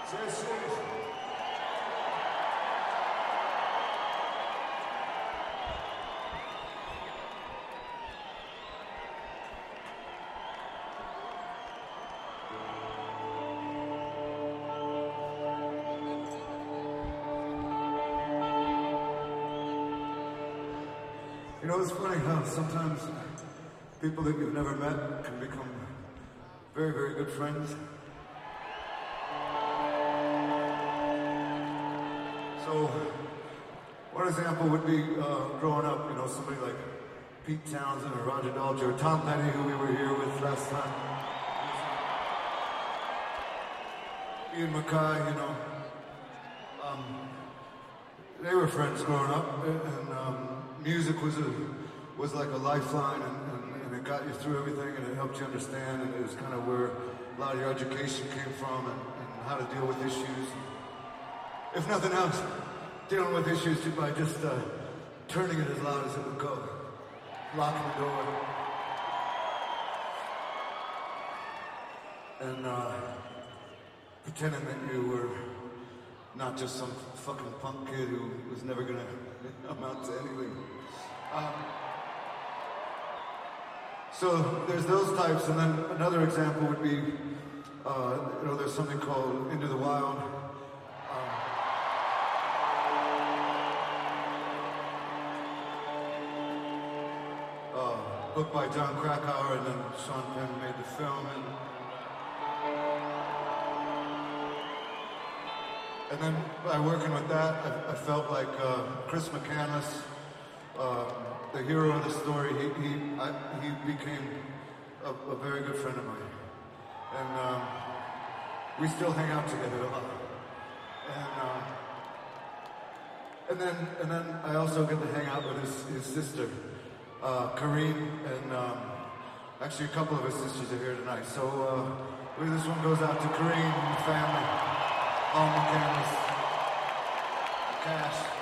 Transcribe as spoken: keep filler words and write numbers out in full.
This is You know, it's funny how sometimes people that you've never met can become very, very good friends. So, one example would be uh, growing up, you know, somebody like Pete Townsend or Roger Daltrey or Tom Petty, who we were here with last time. Ian Mackay, you know. Um, they were friends growing up, and um, music was a, was like a lifeline, and, and, and it got you through everything, and it helped you understand, and it was kind of where a lot of your education came from, and, and how to deal with issues. If nothing else, dealing with issues by just uh, turning it as loud as it would go, locking the door, and uh, pretending that you were not just some fucking punk kid who was never gonna amount to anything. Um, so there's those types, and then another example would be, uh, you know, there's something called Into the Wild. Um, uh, book by John Krakauer, and then Sean Penn made the film, and And then by working with that, I, I felt like uh, Chris McCandless, uh, the hero of the story, he he, I, he became a, a very good friend of mine, and um, we still hang out together a lot. And uh, and then and then I also get to hang out with his, his sister, uh, Kareen, and um, actually a couple of his sisters are here tonight. So uh, this one goes out to Kareen and the family. Paul McCandless, Cash.